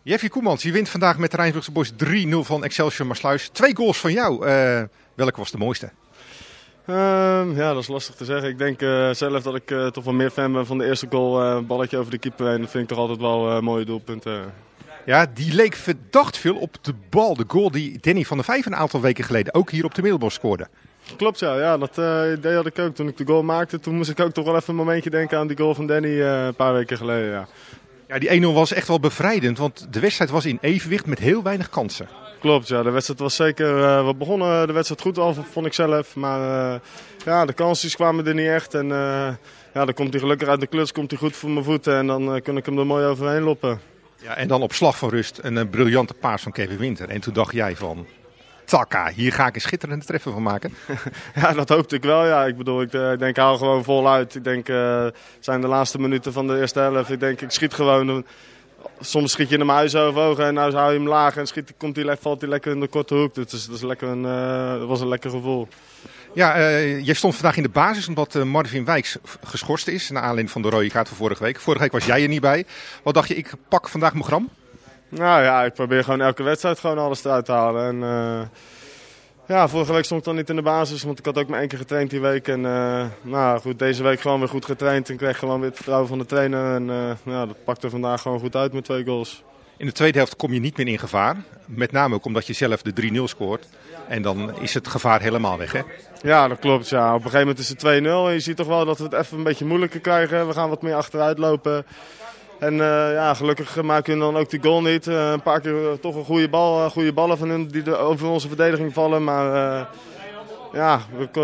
Jeffy Koemans, je wint vandaag met de Rijnsburgse Boys 3-0 van Excelsior Maassluis. 2 goals van jou. Welke was de mooiste? Ja, dat is lastig te zeggen. Ik denk zelf dat ik toch wel meer fan ben van de eerste goal. Balletje over de keeper heen. Dat vind ik toch altijd wel mooie doelpunten. Ja, die leek verdacht veel op de bal. De goal die Danny van der Vijf een aantal weken geleden ook hier op de Middelbosch scoorde. Klopt, ja. Dat idee had ik ook. Toen ik de goal maakte, toen moest ik ook toch wel even een momentje denken aan die goal van Danny een paar weken geleden. Ja. Ja, die 1-0 was echt wel bevrijdend, want de wedstrijd was in evenwicht met heel weinig kansen. Klopt, ja. De wedstrijd was zeker... we begonnen de wedstrijd goed al, vond ik zelf. Maar ja, de kansjes kwamen er niet echt. En ja, dan komt hij gelukkig uit de kluts, komt hij goed voor mijn voeten. En dan kan ik hem er mooi overheen loppen. Ja, en dan op slag van rust een briljante paas van Kevin Winter. En toen dacht jij van... Takka, hier ga ik een schitterende treffer van maken. Ja, dat hoopte ik wel. Ja. Ik bedoel, ik denk, hou gewoon voluit. Ik denk, het zijn de laatste minuten van de eerste helft. Ik denk, ik schiet gewoon. Soms schiet je hem huis over ogen en nou hou je hem laag en valt hij lekker in de korte hoek. Dus dat was een lekker gevoel. Ja, jij stond vandaag in de basis omdat Marvin Wijks geschorst is. Naar aanleiding van de rode kaart van vorige week. Vorige week was jij er niet bij. Wat dacht je, ik pak vandaag mijn gram? Nou ja, ik probeer gewoon elke wedstrijd gewoon alles eruit te halen. En, ja, vorige week stond ik dan niet in de basis, want ik had ook maar 1 keer getraind die week. En nou goed, deze week gewoon weer goed getraind en kreeg gewoon weer het vertrouwen van de trainer. En ja, dat pakte vandaag gewoon goed uit met 2 goals. In de tweede helft kom je niet meer in gevaar. Met name ook omdat je zelf de 3-0 scoort. En dan is het gevaar helemaal weg, hè? Ja, dat klopt. Ja. Op een gegeven moment is het 2-0 en je ziet toch wel dat we het even een beetje moeilijker krijgen. We gaan wat meer achteruit lopen. En ja, gelukkig maken we dan ook die goal niet. Een paar keer toch een goede ballen van hun die over onze verdediging vallen. Maar ja,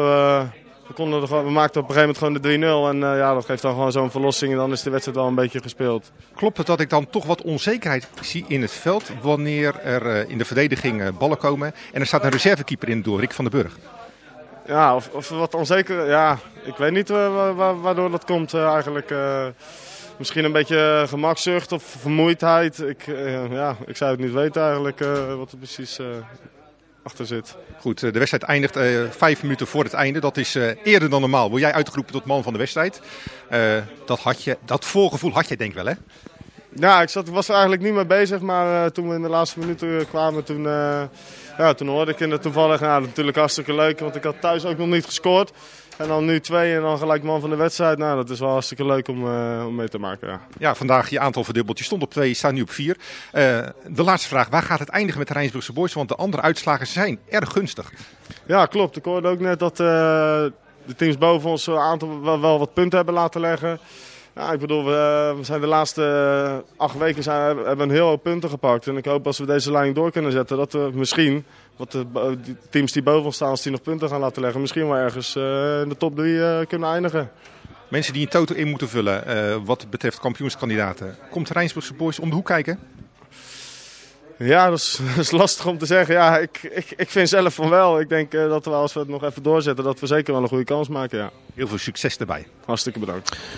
we maakten op een gegeven moment gewoon de 3-0. En ja, dat geeft dan gewoon zo'n verlossing en dan is de wedstrijd wel een beetje gespeeld. Klopt het dat ik dan toch wat onzekerheid zie in het veld wanneer er in de verdediging ballen komen en er staat een reservekeeper in het doel, Rick van den Burg? Ja, of wat onzeker. Ja, ik weet niet waardoor dat komt eigenlijk. Misschien een beetje gemakzucht of vermoeidheid. Ik zou het niet weten eigenlijk wat er precies achter zit. Goed, de wedstrijd eindigt 5 minuten voor het einde. Dat is eerder dan normaal. Word jij uitgeroepen tot man van de wedstrijd? Dat voorgevoel had je denk ik wel, hè? Ja, ik was er eigenlijk niet mee bezig. Maar toen we in de laatste minuten kwamen, toen hoorde ik het toevallig. Nou, natuurlijk hartstikke leuk, want ik had thuis ook nog niet gescoord. En dan nu 2 en dan gelijk man van de wedstrijd. Nou, dat is wel hartstikke leuk om mee te maken. Ja. Ja, vandaag je aantal verdubbeld. Je stond op 2, je staat nu op 4. De laatste vraag, waar gaat het eindigen met de Rijnsburgse Boys? Want de andere uitslagen zijn erg gunstig. Ja, klopt. Ik hoorde ook net dat de teams boven ons een aantal wel wat punten hebben laten leggen. Ja, ik bedoel, we zijn de laatste 8 weken hebben we een heel hoop punten gepakt. En ik hoop als we deze lijn door kunnen zetten, dat we misschien, wat de teams die boven ons staan, als die nog punten gaan laten leggen, misschien wel ergens in de top 3 kunnen eindigen. Mensen die een toto in moeten vullen wat betreft kampioenskandidaten. Komt de Rijnsburgse Boys om de hoek kijken? Ja, dat is lastig om te zeggen. Ja, ik vind zelf van wel. Ik denk dat we als we het nog even doorzetten, dat we zeker wel een goede kans maken. Ja. Heel veel succes erbij. Hartstikke bedankt.